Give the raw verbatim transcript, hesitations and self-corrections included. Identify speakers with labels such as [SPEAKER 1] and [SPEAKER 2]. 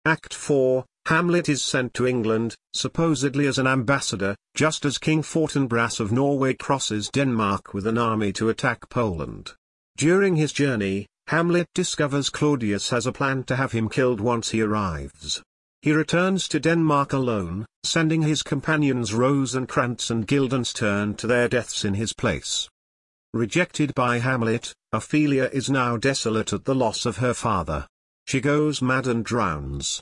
[SPEAKER 1] Act four, Hamlet is sent to England, supposedly as an ambassador, just as King Fortinbras of Norway crosses Denmark with an army to attack Poland. During his journey, Hamlet discovers Claudius has a plan to have him killed once he arrives. He returns to Denmark alone, sending his companions Rosencrantz and Guildenstern to their deaths in his place. Rejected by Hamlet, Ophelia is now desolate at the loss of her father. She goes mad and drowns.